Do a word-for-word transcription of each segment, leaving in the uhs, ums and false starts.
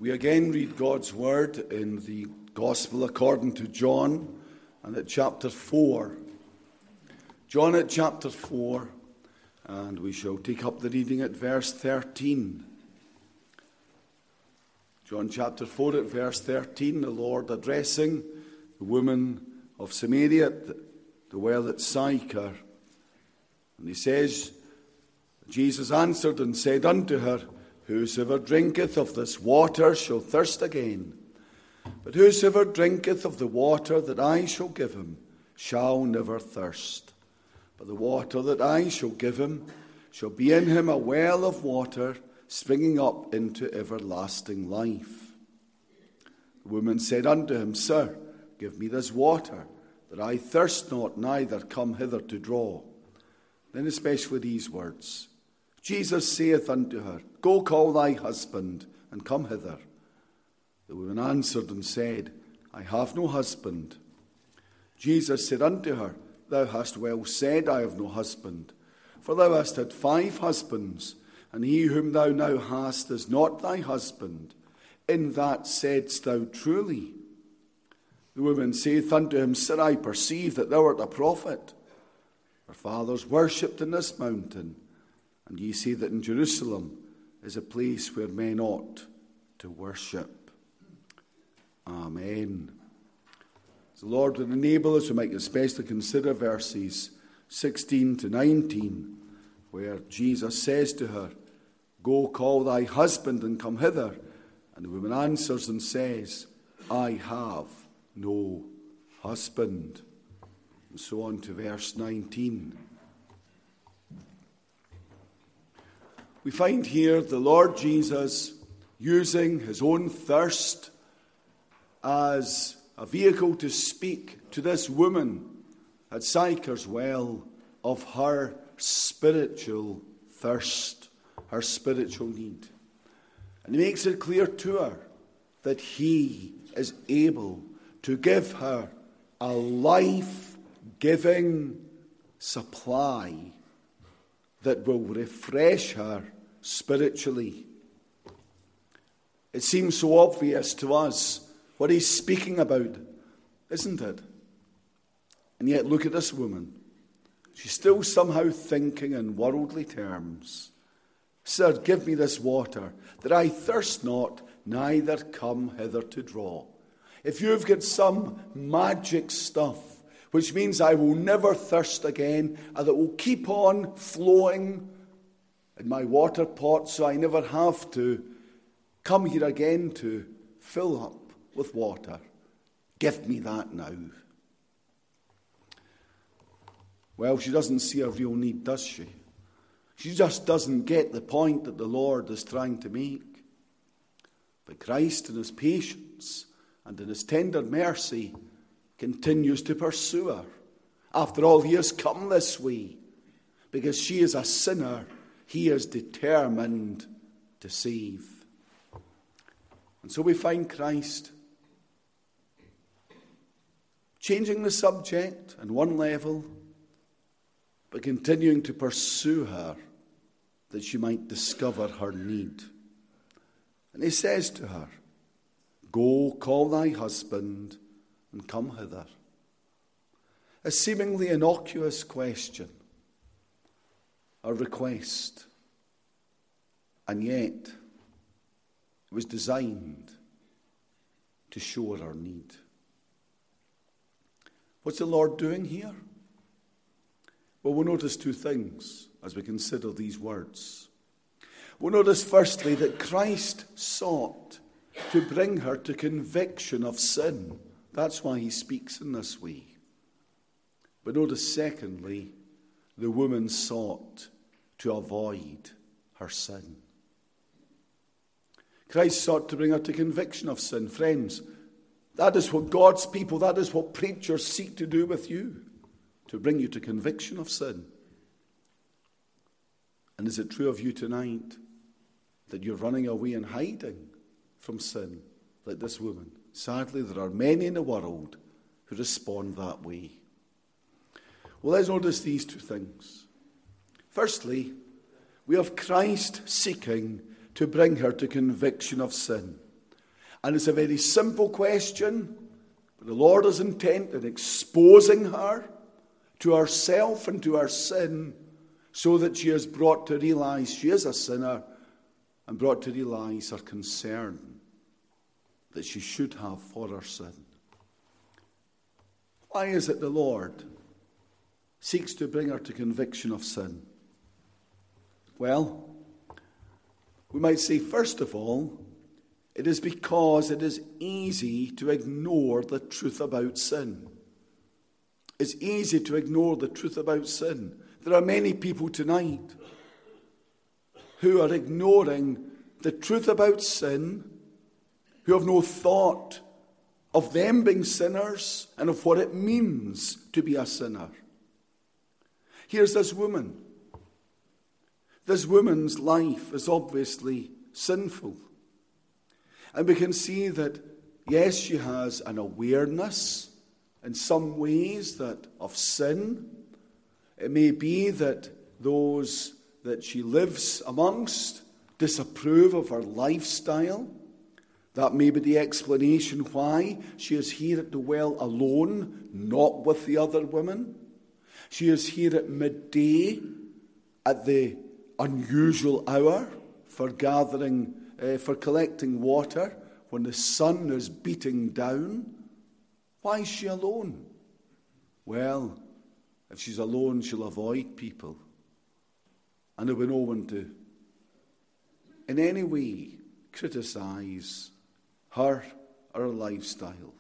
We again read God's word in the Gospel according to John, and at chapter four. John at chapter four, and we shall take up the reading at verse thirteen. John chapter four at verse thirteen, the Lord addressing the woman of Samaria at the well at Sychar. And he says, Jesus answered and said unto her, Whosoever drinketh of this water shall thirst again. But whosoever drinketh of the water that I shall give him shall never thirst. But the water that I shall give him shall be in him a well of water springing up into everlasting life. The woman said unto him, Sir, give me this water, that I thirst not, neither come hither to draw. Then especially these words, Jesus saith unto her, Go call thy husband, and come hither. The woman answered and said, I have no husband. Jesus said unto her, Thou hast well said, I have no husband. For thou hast had five husbands, and he whom thou now hast is not thy husband. In that saidst thou truly. The woman saith unto him, Sir, I perceive that thou art a prophet. Our fathers worshipped in this mountain, and ye say that in Jerusalem is a place where men ought to worship. Amen. The Lord would enable us to make especially consider verses sixteen to nineteen, where Jesus says to her, Go call thy husband and come hither. And the woman answers and says, I have no husband. And so on to verse nineteen. We find here the Lord Jesus using his own thirst as a vehicle to speak to this woman at Sychar's well of her spiritual thirst, her spiritual need. And he makes it clear to her that he is able to give her a life-giving supply that will refresh her spiritually. It seems so obvious to us what he's speaking about, isn't it? And yet look at this woman. She's still somehow thinking in worldly terms. Sir, give me this water, that I thirst not, neither come hither to draw. If you've got some magic stuff, which means I will never thirst again, and it will keep on flowing in my water pot, so I never have to come here again to fill up with water. Give me that now. Well, she doesn't see a real need, does she? She just doesn't get the point that the Lord is trying to make. But Christ, in his patience and in his tender mercy, continues to pursue her. After all, he has come this way. Because she is a sinner, he is determined to save. And so we find Christ changing the subject on one level, but continuing to pursue her that she might discover her need. And he says to her, Go, call thy husband, and come hither. A seemingly innocuous question, a request, and yet it was designed to show her our need. What's the Lord doing here? Well, we'll notice two things as we consider these words. We'll notice firstly that Christ sought to bring her to conviction of sin. That's why he speaks in this way. But notice secondly, the woman sought to avoid her sin. Christ sought to bring her to conviction of sin. Friends, that is what God's people, that is what preachers seek to do with you, to bring you to conviction of sin. And is it true of you tonight that you're running away and hiding from sin like this woman? Sadly, there are many in the world who respond that way. Well, let's notice these two things. Firstly, we have Christ seeking to bring her to conviction of sin. And it's a very simple question, but the Lord is intent in exposing her to herself and to her sin, so that she is brought to realize she is a sinner and brought to realize her concern that she should have for her sin. Why is it the Lord seeks to bring her to conviction of sin? Well, we might say, first of all, it is because it is easy to ignore the truth about sin. It's easy to ignore the truth about sin. There are many people tonight who are ignoring the truth about sin, who have no thought of them being sinners and of what it means to be a sinner. Here's this woman. This woman's life is obviously sinful. And we can see that, yes, she has an awareness in some ways that of sin. It may be that those that she lives amongst disapprove of her lifestyle. That may be the explanation why she is here at the well alone, not with the other women. She is here at midday, at the unusual hour for gathering, uh, for collecting water, when the sun is beating down. Why is she alone? Well, if she's alone, she'll avoid people. And there will be no one to, in any way, criticize her or her lifestyle.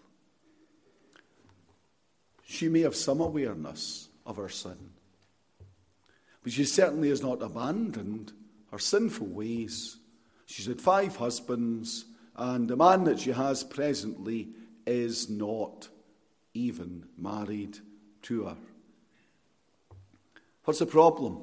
She may have some awareness of her sin, but she certainly has not abandoned her sinful ways. She's had five husbands, and the man that she has presently is not even married to her. What's the problem?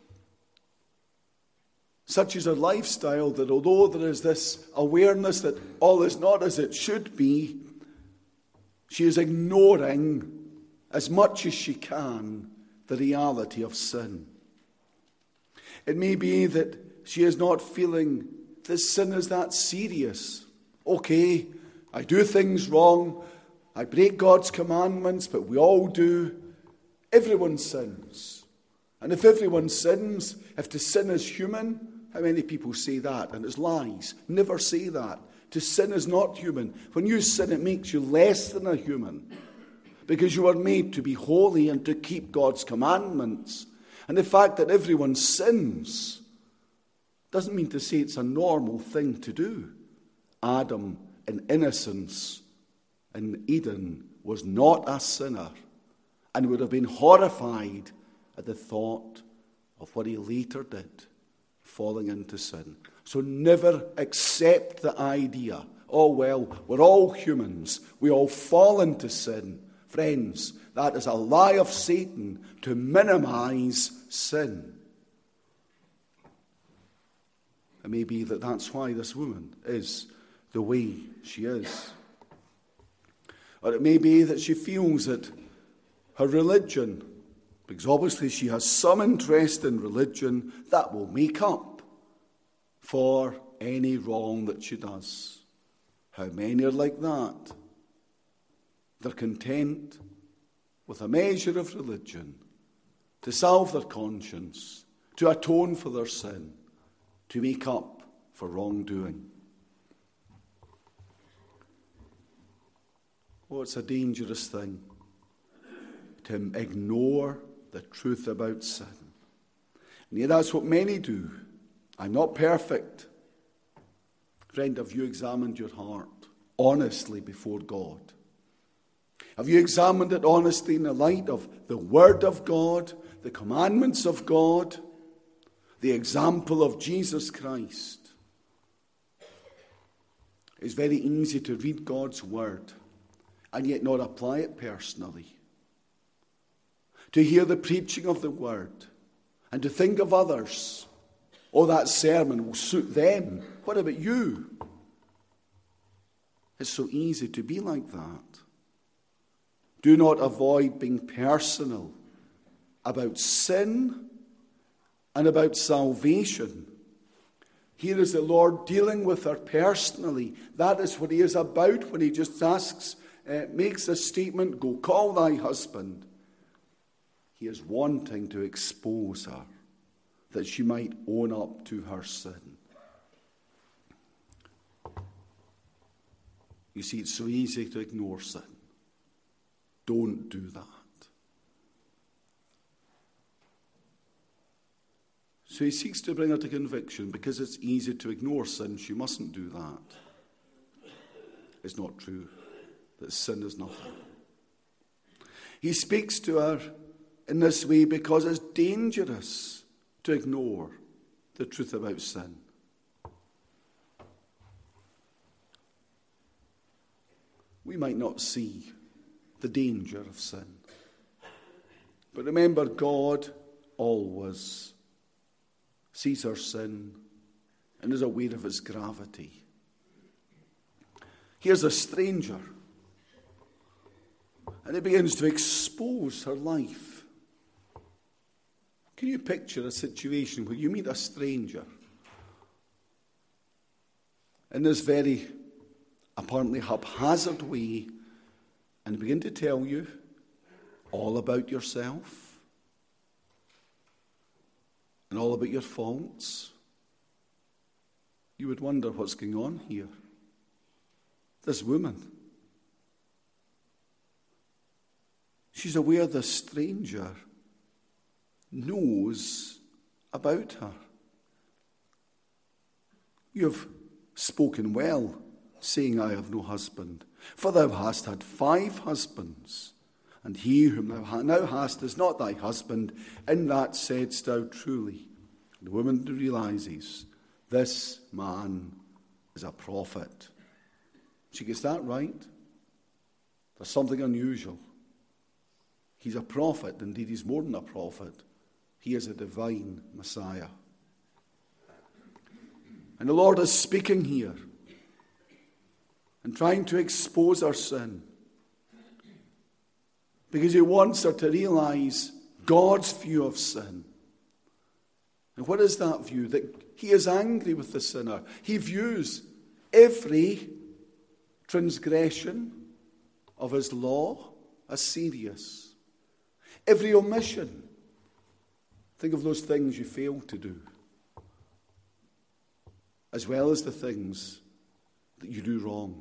Such is her lifestyle that although there is this awareness that all is not as it should be, she is ignoring as much as she can the reality of sin. It may be that she is not feeling this sin is that serious. Okay, I do things wrong, I break God's commandments, but we all do. Everyone sins. And if everyone sins, if to sin is human, how many people say that? And it's lies. Never say that. To sin is not human. When you sin, it makes you less than a human, because you are made to be holy and to keep God's commandments. And the fact that everyone sins doesn't mean to say it's a normal thing to do. Adam, in innocence, in Eden, was not a sinner and would have been horrified at the thought of what he later did, falling into sin. So never accept the idea, oh well, we're all humans, we all fall into sin. Friends, that is a lie of Satan to minimize sin. It may be that that's why this woman is the way she is. Or it may be that she feels that her religion, because obviously she has some interest in religion, that will make up for any wrong that she does. How many are like that? They're content with a measure of religion to salve their conscience, to atone for their sin, to make up for wrongdoing. Oh, it's a dangerous thing to ignore the truth about sin. And yet that's what many do. I'm not perfect. Friend, have you examined your heart honestly before God? Have you examined it honestly in the light of the Word of God, the commandments of God, the example of Jesus Christ? It's very easy to read God's Word and yet not apply it personally. To hear the preaching of the Word and to think of others. Oh, that sermon will suit them. What about you? It's so easy to be like that. Do not avoid being personal about sin and about salvation. Here is the Lord dealing with her personally. That is what he is about when he just asks, uh, makes a statement, go call thy husband. He is wanting to expose her, that she might own up to her sin. You see, it's so easy to ignore sin. Don't do that. So he seeks to bring her to conviction. Because it's easy to ignore sin, she mustn't do that. It's not true that sin is nothing. He speaks to her in this way because it's dangerous to ignore the truth about sin. We might not see the danger of sin. But remember, God always sees our sin and is aware of its gravity. Here's a stranger, and he begins to expose her life. Can you picture a situation where you meet a stranger in this very apparently haphazard way and begin to tell you all about yourself and all about your faults? You would wonder what's going on here. This woman, she's aware the stranger knows about her. You have spoken well, saying, I have no husband. For thou hast had five husbands, and he whom thou now hast is not thy husband. In that saidst thou truly. The woman realizes, this man is a prophet. She gets that right. There's something unusual. He's a prophet. Indeed, he's more than a prophet. He is a divine Messiah. And the Lord is speaking here and trying to expose our sin, because he wants her to realize God's view of sin. And what is that view? That he is angry with the sinner. He views every transgression of his law as serious. Every omission. Think of those things you fail to do, as well as the things that you do wrong.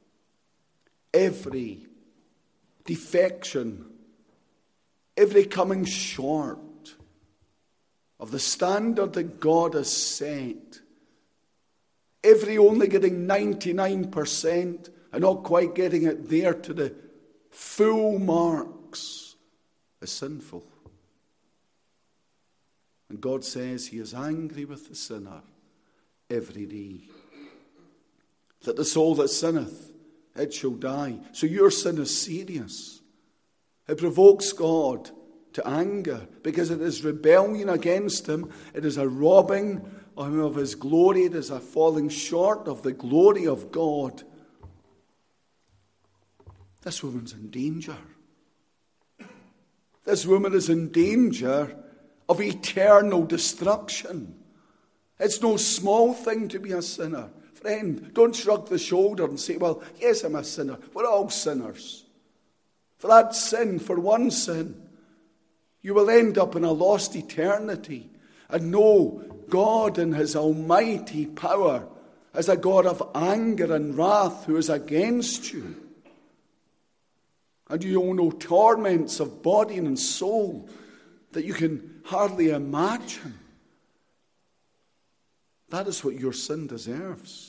Every defection, every coming short of the standard that God has set, every only getting ninety-nine percent and not quite getting it there to the full marks, is sinful. And God says he is angry with the sinner every day. That the soul that sinneth, it shall die. So your sin is serious. It provokes God to anger because it is rebellion against him. It is a robbing of him of his glory. It is a falling short of the glory of God. This woman's in danger. This woman is in danger of eternal destruction. It's no small thing to be a sinner. Friend, don't shrug the shoulder and say, well, yes, I'm a sinner. We're all sinners. For that sin, for one sin, you will end up in a lost eternity. And know God in his almighty power as a God of anger and wrath who is against you. And you will know torments of body and soul that you can hardly imagine. That is what your sin deserves.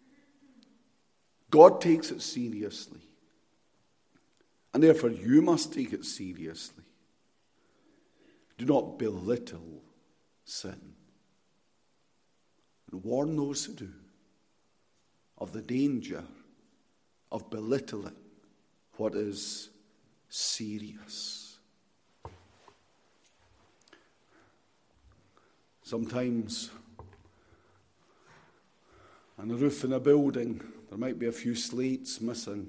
God takes it seriously. And therefore you must take it seriously. Do not belittle sin. And warn those who do of the danger of belittling what is serious. Sometimes on the roof in a building, there might be a few slates missing.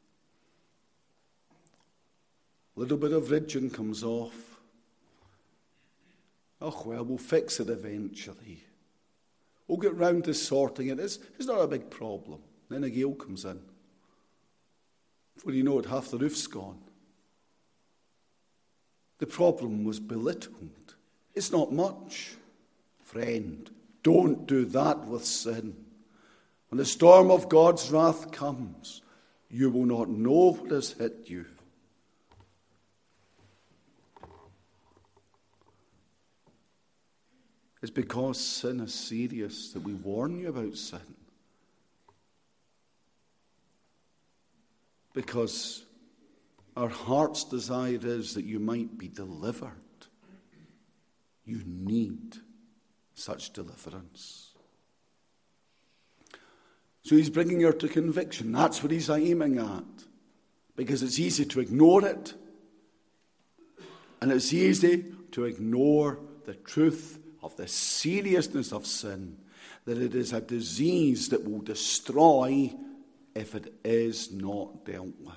A little bit of ridging comes off. Oh, well, we'll fix it eventually. We'll get round to sorting it. It's, it's not a big problem. Then a gale comes in. Before you know it, half the roof's gone. The problem was belittled. It's not much. Friend, don't do that with sin. When the storm of God's wrath comes, you will not know what has hit you. It's because sin is serious that we warn you about sin. Because our heart's desire is that you might be delivered. You need such deliverance. So he's bringing her to conviction. That's what he's aiming at. Because it's easy to ignore it. And it's easy to ignore the truth of the seriousness of sin. That it is a disease that will destroy if it is not dealt with.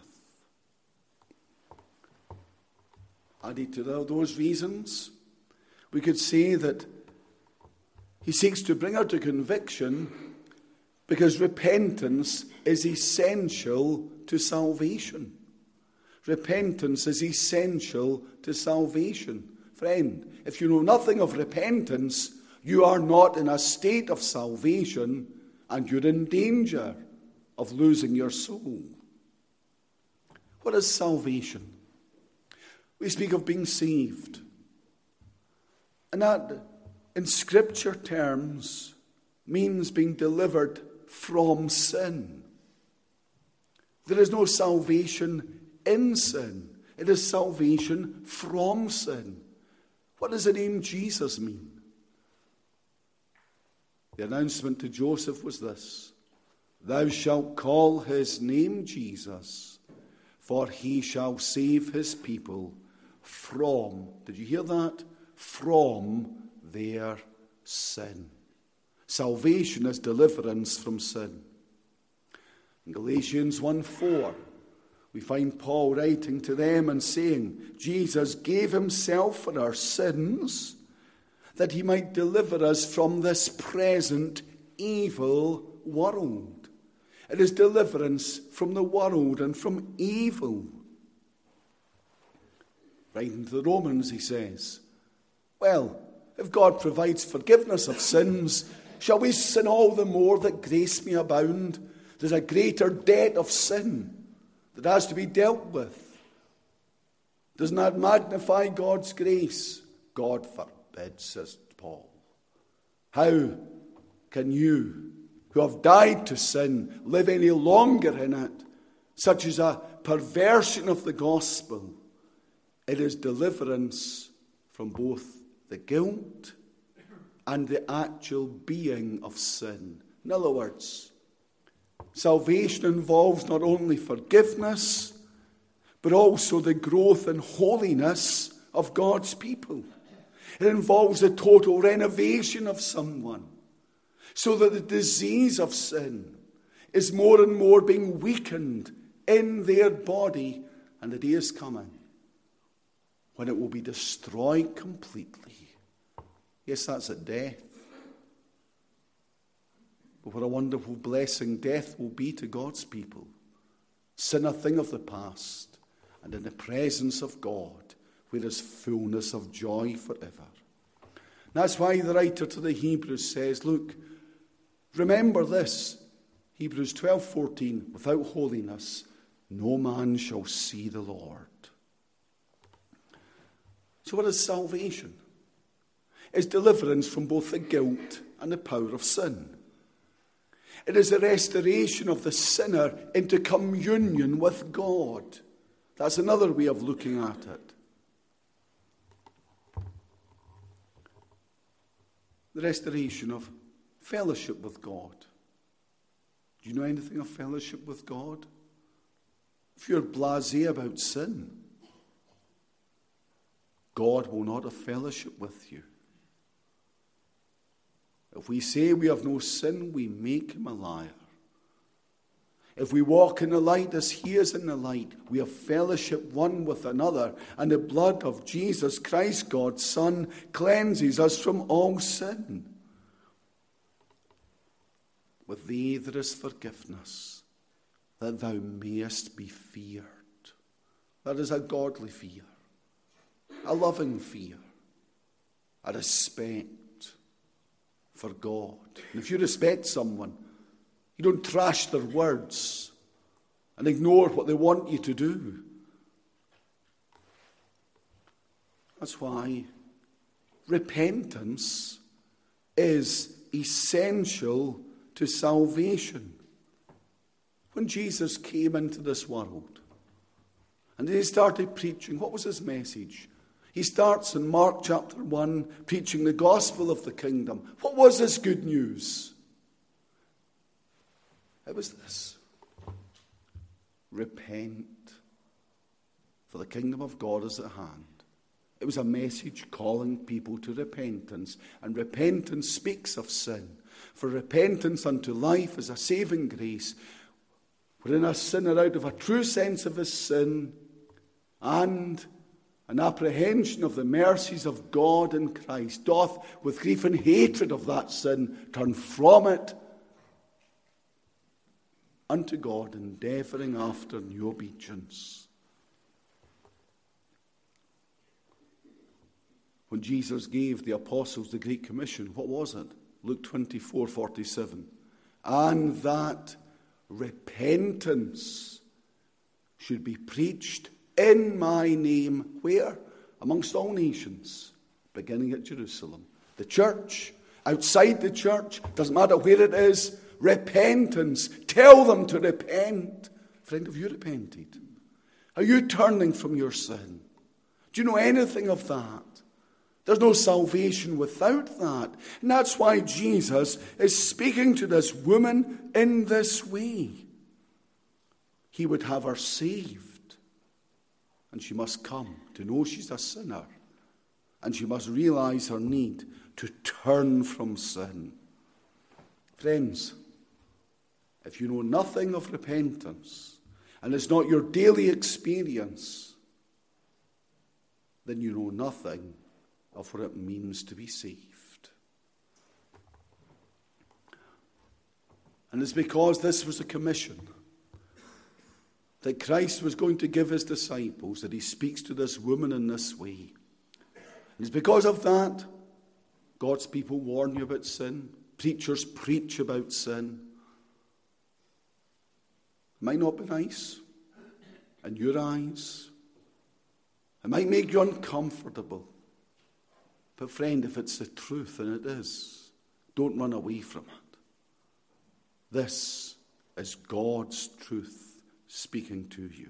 Added to those reasons, we could say that he seeks to bring her to conviction because repentance is essential to salvation. Repentance is essential to salvation. Friend, if you know nothing of repentance, you are not in a state of salvation and you're in danger of losing your soul. What is salvation? We speak of being saved. And that, in Scripture terms, means being delivered from sin. There is no salvation in sin. It is salvation from sin. What does the name Jesus mean? The announcement to Joseph was this: Thou shalt call his name Jesus, for he shall save his people from, did you hear that? From their sin. Salvation is deliverance from sin. In Galatians one four, we find Paul writing to them and saying, Jesus gave himself for our sins, that he might deliver us from this present evil world. It is deliverance from the world and from evil. Writing to the Romans, he says, well, if God provides forgiveness of sins, shall we sin all the more that grace may abound? There's a greater debt of sin that has to be dealt with. Doesn't that magnify God's grace? God forbid, says Paul. How can you, who have died to sin, live any longer in it? Such is a perversion of the gospel. It is deliverance from both the guilt and the actual being of sin. In other words, salvation involves not only forgiveness, but also the growth and holiness of God's people. It involves the total renovation of someone, so that the disease of sin is more and more being weakened in their body, and the day is coming when it will be destroyed completely. Yes, that's at death. But what a wonderful blessing death will be to God's people. Sin a thing of the past, and in the presence of God, where is fullness of joy forever. That's why the writer to the Hebrews says, look, remember this, Hebrews twelve fourteen, without holiness, no man shall see the Lord. So what is salvation? It's deliverance from both the guilt and the power of sin. It is the restoration of the sinner into communion with God. That's another way of looking at it. The restoration of fellowship with God. Do you know anything of fellowship with God? If you're blasé about sin, God will not have fellowship with you. If we say we have no sin, we make him a liar. If we walk in the light as he is in the light, we have fellowship one with another, and the blood of Jesus Christ, God's Son, cleanses us from all sin. with thee there is forgiveness, that thou mayest be feared. That is a godly fear, a loving fear, a respect for God. And if you respect someone, you don't trash their words and ignore what they want you to do. That's why repentance is essential to salvation. When Jesus came into this world and he started preaching, what was his message? He starts in Mark chapter one, preaching the gospel of the kingdom. What was this good news? It was this: repent, for the kingdom of God is at hand. It was a message calling people to repentance. And repentance speaks of sin. For repentance unto life is a saving grace, wherein a sinner, out of a true sense of his sin and an apprehension of the mercies of God in Christ, doth with grief and hatred of that sin turn from it unto God, endeavouring after new obedience. When Jesus gave the apostles the Great Commission, what was it? Luke twenty-four forty-seven. And that repentance should be preached in my name, where? Amongst all nations, beginning at Jerusalem. The church, outside the church, doesn't matter where it is, repentance. Tell them to repent. Friend, have you repented? Are you turning from your sin? Do you know anything of that? There's no salvation without that. And that's why Jesus is speaking to this woman in this way. He would have her saved. And she must come to know she's a sinner. And she must realize her need to turn from sin. Friends, if you know nothing of repentance, and it's not your daily experience, then you know nothing of what it means to be saved. And it's because this was a commission that Christ was going to give his disciples that he speaks to this woman in this way. And it's because of that God's people warn you about sin. Preachers preach about sin. It might not be nice in your eyes. It might make you uncomfortable. But friend, if it's the truth, and it is, don't run away from it. This is God's truth speaking to you.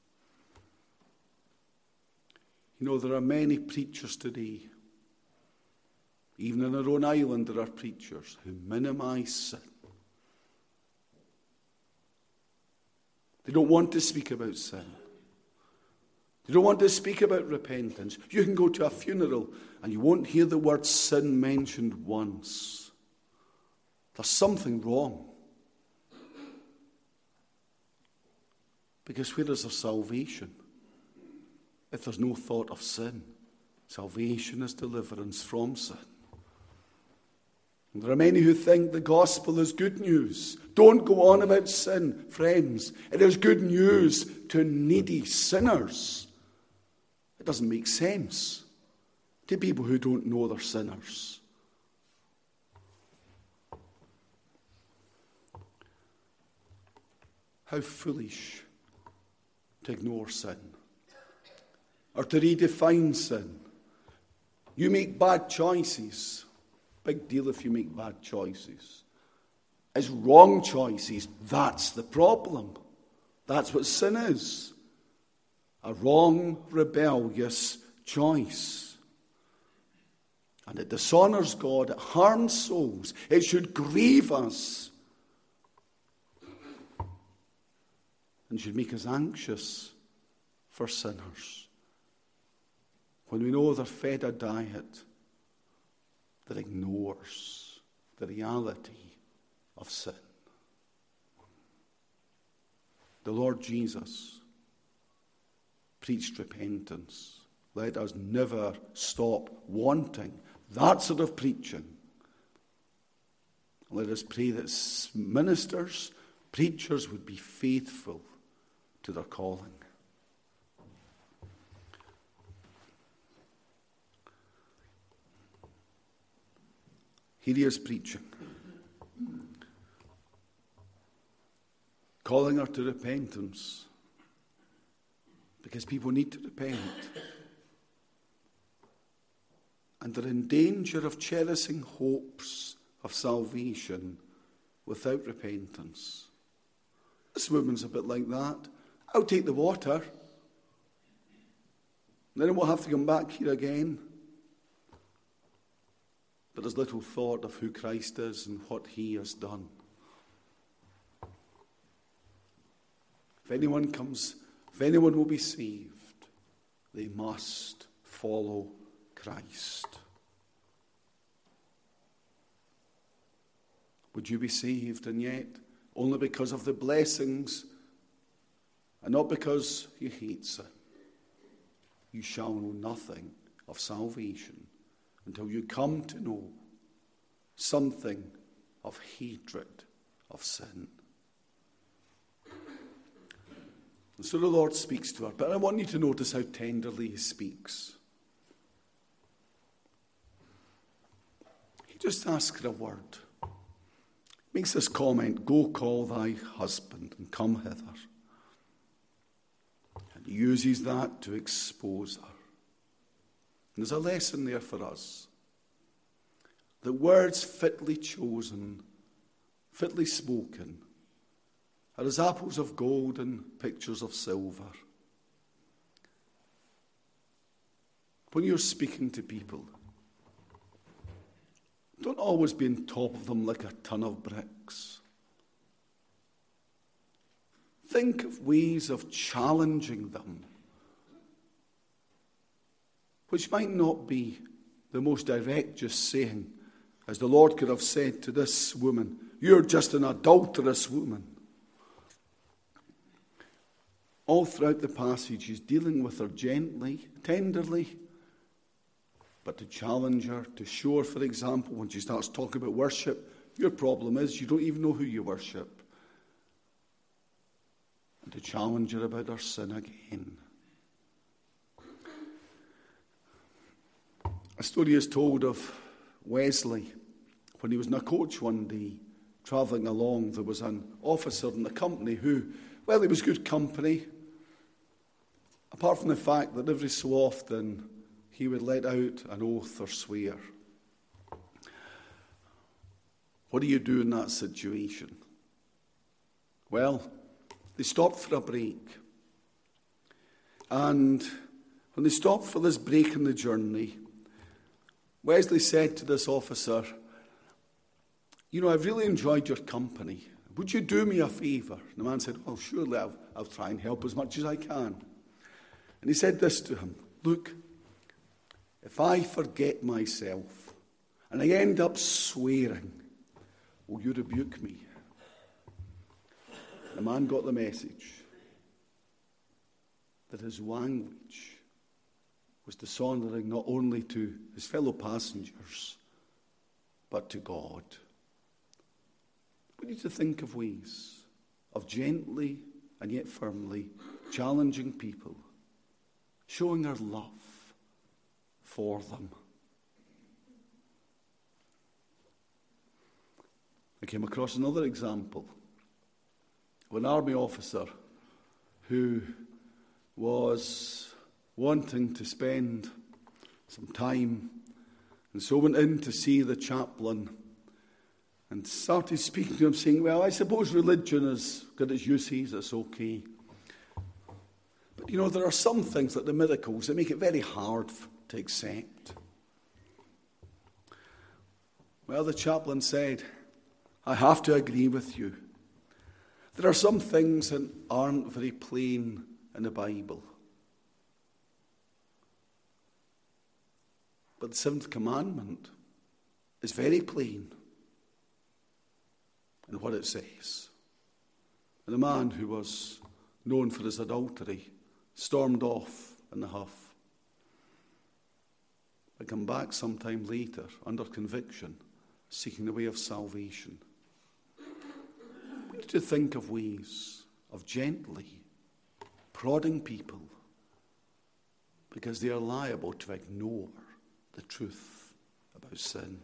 You know, there are many preachers today, even in our own island there are preachers who minimize sin. They don't want to speak about sin. They don't want to speak about repentance. You can go to a funeral and you won't hear the word sin mentioned once. There's something wrong. Because where is there salvation if there's no thought of sin? Salvation is deliverance from sin. And there are many who think the gospel is good news. Don't go on about sin, friends. It is good news to needy sinners. It doesn't make sense to people who don't know they're sinners. How foolish to ignore sin or to redefine sin. You make bad choices. Big deal if you make bad choices. It's wrong choices. That's the problem. That's what sin is. A wrong, rebellious choice. And it dishonors God. It harms souls. It should grieve us. And should make us anxious for sinners. When we know they're fed a diet that ignores the reality of sin. The Lord Jesus preached repentance. Let us never stop wanting that sort of preaching. Let us pray that ministers, preachers would be faithful to their calling. Here he is preaching, calling her to repentance, because people need to repent. And they're in danger of cherishing hopes of salvation without repentance. This woman's a bit like that. I'll take the water, then we'll have to come back here again. But there's little thought of who Christ is and what he has done. If anyone comes, if anyone will be saved, they must follow Christ. Would you be saved, and yet only because of the blessings and not because you hate sin? You shall know nothing of salvation until you come to know something of hatred of sin. And so the Lord speaks to her, but I want you to notice how tenderly he speaks. He just asks her a word. Makes this comment, "Go call thy husband and come hither." And he uses that to expose her. And there's a lesson there for us. The words fitly chosen, fitly spoken, are as apples of gold and pictures of silver. When you're speaking to people, don't always be on top of them like a ton of bricks. Think of ways of challenging them, which might not be the most direct, just saying, as the Lord could have said to this woman, "You're just an adulterous woman." All throughout the passage, he's dealing with her gently, tenderly, but to challenge her, to show her, for example, when she starts talking about worship, your problem is you don't even know who you worship. And to challenge her about her sin again. A story is told of Wesley. When he was in a coach one day, travelling along, there was an officer in the company who, well, he was good company, apart from the fact that every so often he would let out an oath or swear. What do you do in that situation? Well, they stopped for a break. And when they stopped for this break in the journey, Wesley said to this officer, "You know, I've really enjoyed your company. Would you do me a favour?" And the man said, "Well, surely I'll, I'll try and help as much as I can." And he said this to him, "Look, if I forget myself and I end up swearing, will you rebuke me?" The man got the message that his language was dishonouring not only to his fellow passengers, but to God. We need to think of ways of gently and yet firmly challenging people, showing our love for them. I came across another example of an army officer who was wanting to spend some time, and so went in to see the chaplain and started speaking to him, saying, "Well, I suppose religion has got its uses, it's okay. But, you know, there are some things like the miracles that make it very hard to accept." Well, the chaplain said, "I have to agree with you. There are some things that aren't very plain in the Bible. But the seventh commandment is very plain in what it says." And the man who was known for his adultery stormed off in the huff. But come back sometime later under conviction seeking the way of salvation. We need to think of ways of gently prodding people because they are liable to ignore the truth about sin.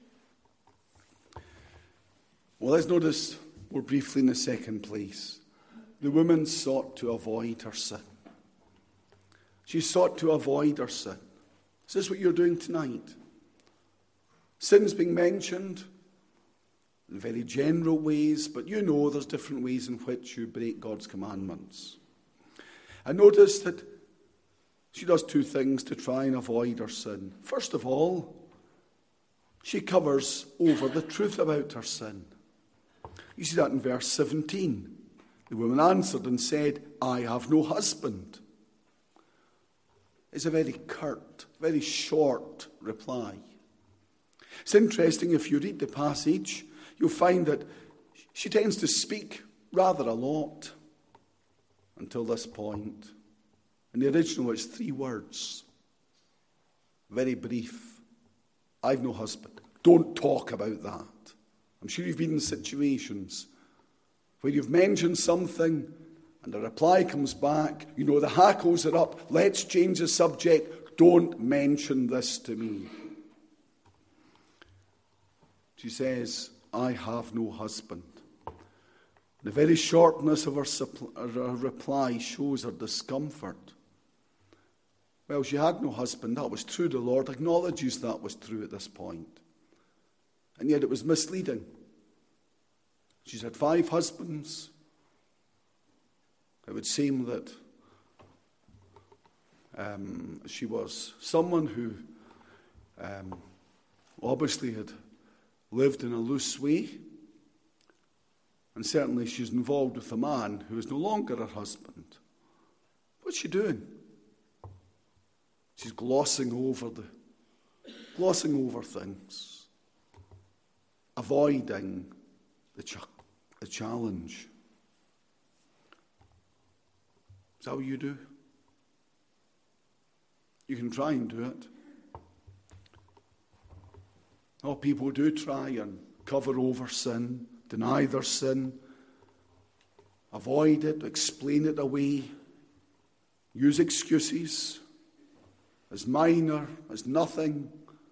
Well, let's notice more briefly in the second place. The woman sought to avoid her sin. She sought to avoid her sin. Is this what you're doing tonight? Sin's being mentioned in very general ways, but you know there's different ways in which you break God's commandments. And notice that she does two things to try and avoid her sin. First of all, she covers over the truth about her sin. You see that in verse seventeen. The woman answered and said, I have no husband. It's a very curt, very short reply. It's interesting, if you read the passage, you'll find that she tends to speak rather a lot until this point. In the original, it's three words. Very brief. I've no husband. Don't talk about that. I'm sure you've been in situations where you've mentioned something and the reply comes back. You know, the hackles are up. Let's change the subject. Don't mention this to me. She says, I have no husband. The very shortness of her, suppl- her reply shows her discomfort. Well, she had no husband. That was true. The Lord acknowledges that was true at this point. And yet it was misleading. She's had five husbands. It would seem that um, she was someone who um, obviously had lived in a loose way. And certainly she's involved with a man who is no longer her husband. What's she doing? She's glossing over the, glossing over things, avoiding the, ch- the challenge. Is that what you do? You can try and do it. Oh, people do try and cover over sin, deny their sin, avoid it, explain it away, use excuses as minor, as nothing.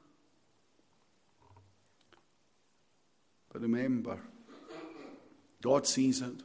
But remember, God sees it.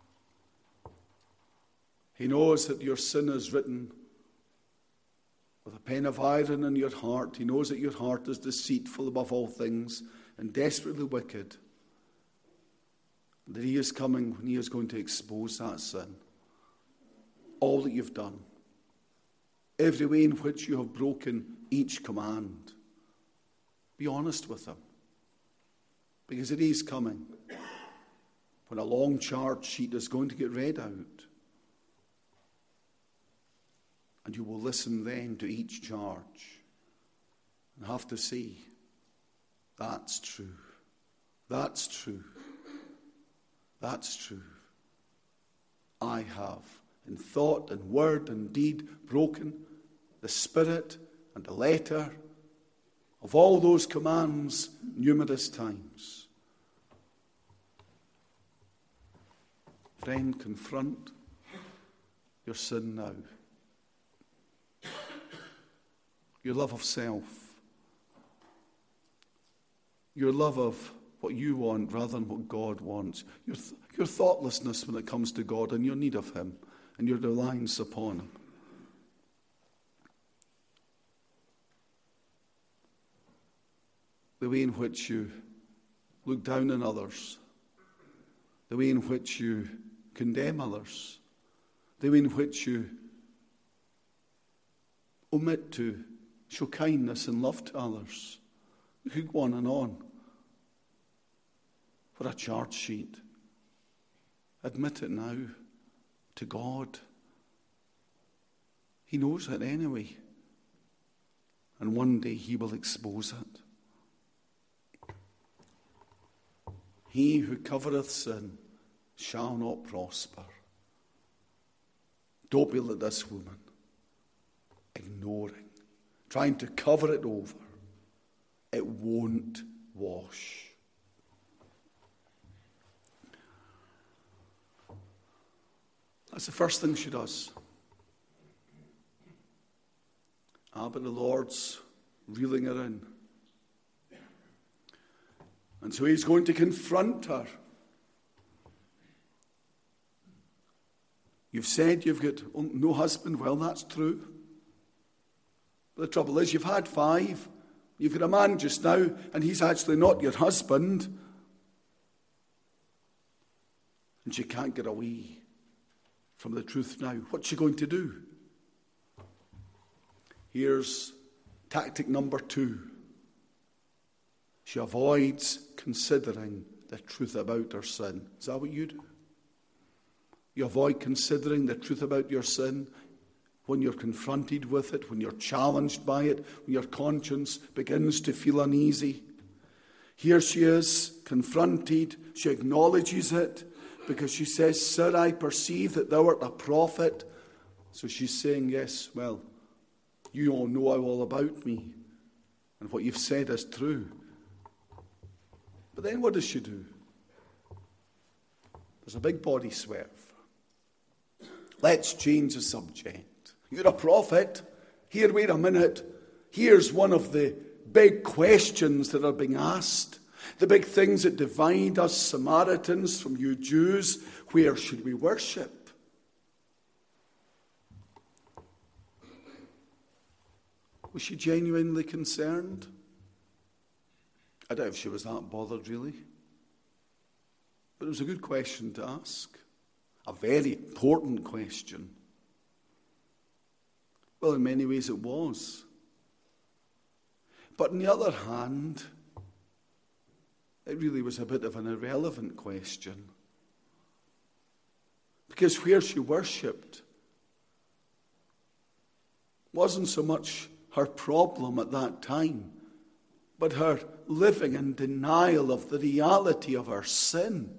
He knows that your sin is written with a pen of iron in your heart. He knows that your heart is deceitful above all things and desperately wicked. That He is coming when He is going to expose that sin. All that you've done. Every way in which you have broken each command. Be honest with Him. Because it is coming when a long charge sheet is going to get read out. And you will listen then to each charge and have to say, that's true. That's true. That's true. I have, in thought and word and deed, broken the spirit and the letter of all those commands numerous times. Friend, confront your sin now. Your love of self. Your love of what you want rather than what God wants. Your, th- your thoughtlessness when it comes to God and your need of Him and your reliance upon Him. The way in which you look down on others. The way in which you condemn others. The way in which you omit to show kindness and love to others. We could go on and on. For a charge sheet. Admit it now to God. He knows it anyway. And one day He will expose it. He who covereth sin shall not prosper. Don't be like this woman. Ignoring. Trying to cover it over. It won't wash. That's the first thing she does. Ah, but the Lord's reeling her in. And so he's going to confront her. You've said you've got no husband. Well, that's true. But the trouble is, you've had five. You've got a man just now, and he's actually not your husband. And she can't get away from the truth now. What's she going to do? Here's tactic number two. She avoids considering the truth about her sin. Is that what you do? You avoid considering the truth about your sin when you're confronted with it, when you're challenged by it, when your conscience begins to feel uneasy. Here she is, confronted. She acknowledges it because she says, Sir, I perceive that thou art a prophet. So she's saying, yes, well, you all know all about me, and what you've said is true. But then what does she do? There's a big body swerve. Let's change the subject. You're a prophet. Here, wait a minute. Here's one of the big questions that are being asked. The big things that divide us Samaritans from you Jews. Where should we worship? Was she genuinely concerned? I doubt if she was that bothered, really. But it was a good question to ask. A very important question. Well, in many ways it was. But on the other hand, it really was a bit of an irrelevant question. Because where she worshipped wasn't so much her problem at that time, but her living in denial of the reality of her sin.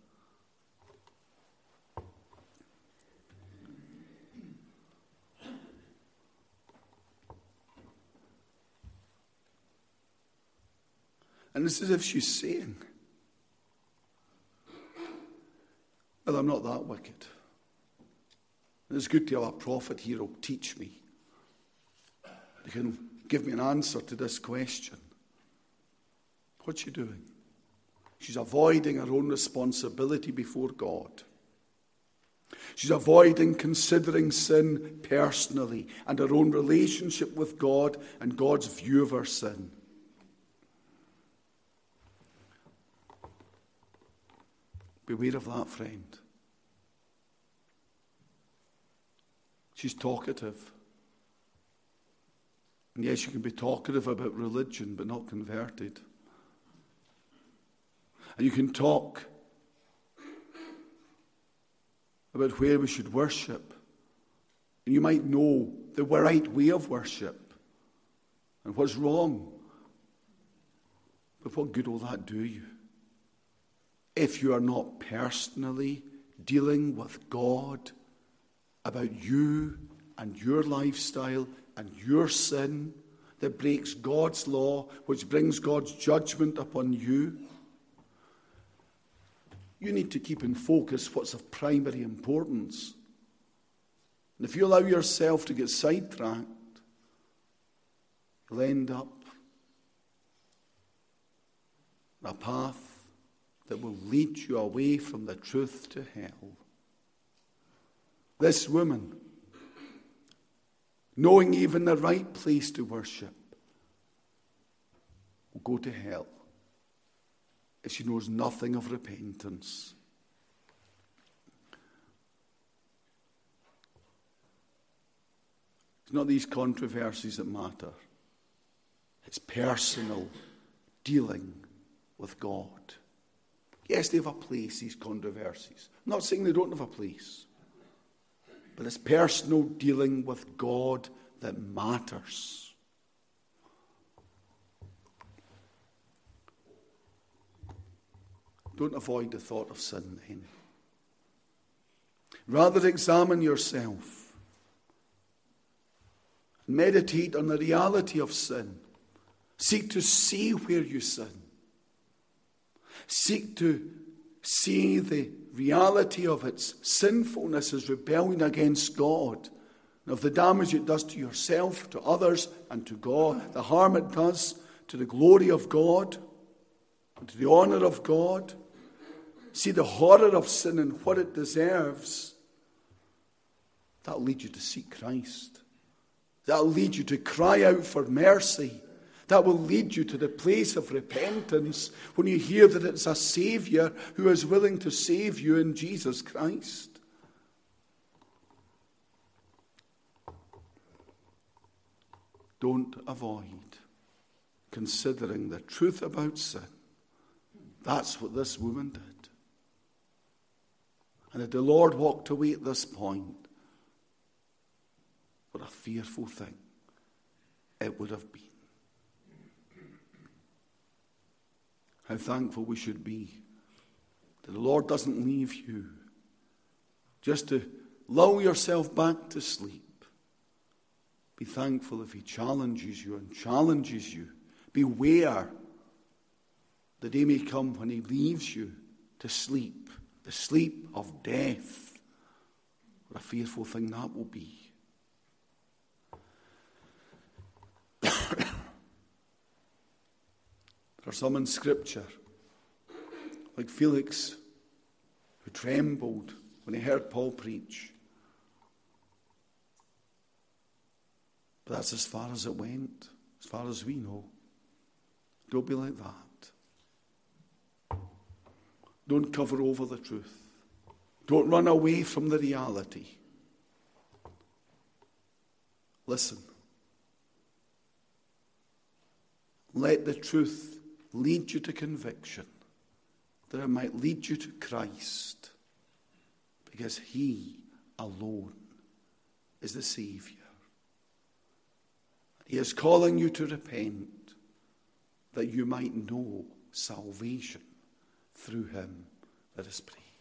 And it's as if she's saying, well, I'm not that wicked. And it's good to have a prophet here who'll teach me. He can give me an answer to this question. What's she doing? She's avoiding her own responsibility before God. She's avoiding considering sin personally and her own relationship with God and God's view of her sin. Beware of that, friend. She's talkative. And yes, you can be talkative about religion, but not converted. And you can talk about where we should worship. And you might know the right way of worship and what's wrong. But what good will that do you if you are not personally dealing with God about you and your lifestyle and your sin that breaks God's law, which brings God's judgment upon you? You need to keep in focus what's of primary importance. And if you allow yourself to get sidetracked, you'll end up on a path that will lead you away from the truth to hell. This woman, knowing even the right place to worship, will go to hell if she knows nothing of repentance. It's not these controversies that matter. It's personal dealing with God. Yes, they have a place, these controversies. I'm not saying they don't have a place. But it's personal dealing with God that matters. Don't avoid the thought of sin then. Rather examine yourself. Meditate on the reality of sin. Seek to see where you sin. Seek to see the reality of its sinfulness as rebellion against God, and of the damage it does to yourself, to others, and to God, the harm it does to the glory of God, and to the honor of God. See the horror of sin and what it deserves. That'll lead you to seek Christ. That'll lead you to cry out for mercy. That will lead you to the place of repentance when you hear that it's a Saviour who is willing to save you in Jesus Christ. Don't avoid considering the truth about sin. That's what this woman did. And if the Lord walked away at this point, what a fearful thing it would have been. How thankful we should be that the Lord doesn't leave you just to lull yourself back to sleep. Be thankful if he challenges you and challenges you. Beware the day may come when he leaves you to sleep, the sleep of death. What a fearful thing that will be. There are some in Scripture, like Felix, who trembled when he heard Paul preach. But that's as far as it went, as far as we know. Don't be like that. Don't cover over the truth. Don't run away from the reality. Listen. Let the truth lead you to conviction, that it might lead you to Christ, because he alone is the Saviour. He is calling you to repent, that you might know salvation through him. Let us pray.